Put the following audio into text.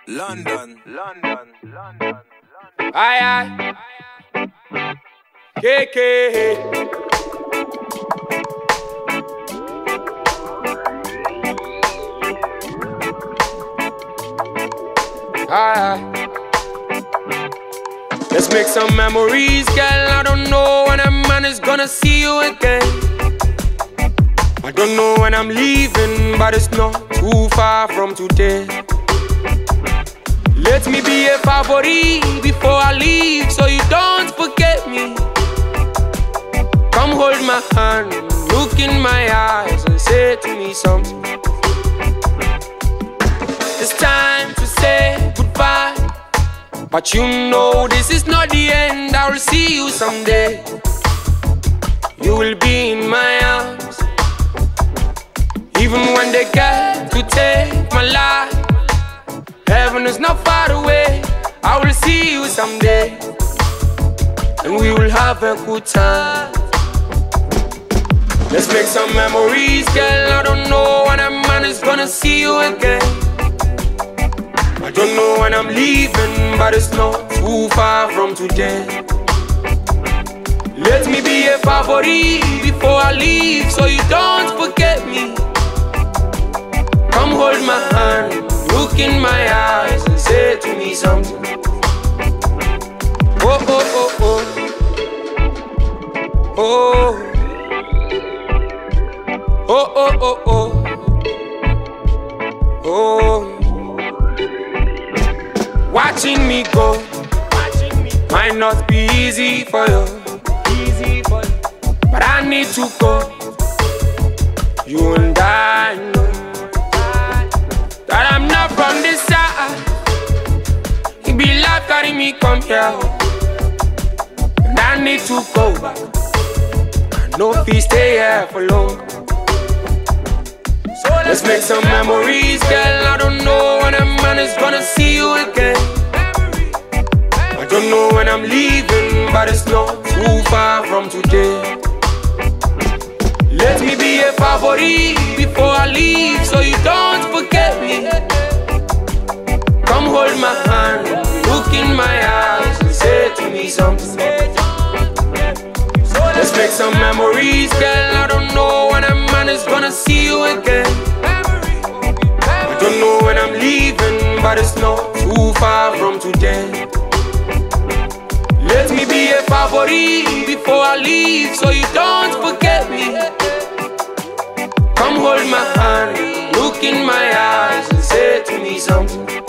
London. Aye, KK. Aye. Let's make some memories, girl. I don't know when a man is gonna see you again. I don't know when I'm leaving, but it's not too far from today. Let me be a favorite before I leave, so you don't forget me. Come hold my hand, look in my eyes and say to me something. It's time to say goodbye, but you know this is not the end. I will see you someday. You will be in my arms, even when they get to take my life. Heaven is not far away. I will see you someday, and we will have a good time. Let's make some memories, girl. I don't know when a man is gonna see you again. I don't know when I'm leaving, but it's not too far from today. Let me be a favorite before I leave, so you don't forget me. Come hold my hand, look in my eyes and say to me something. Oh, oh, oh, oh. Oh. Oh, oh, oh, oh. Oh. Watching me go might not be easy for you, but I need to go. You and I know that I'm not from this side. It be like carrying me come here, and I need to go back. I know if we stay here for long. So let's make some memories, girl. I don't know when a man is gonna see you again. I don't know when I'm leaving, but it's not too far from today. Let me be a favorite before I leave, so you don't forget me. Come hold my hand, look in my eyes and say to me something. Let's make some memories, girl. I don't know when a man is gonna see you again. I don't know when I'm leaving, but it's not too far from today. Let me be a favorite before I leave, so you don't forget me. Come hold my hand, look in my eyes and say to me something.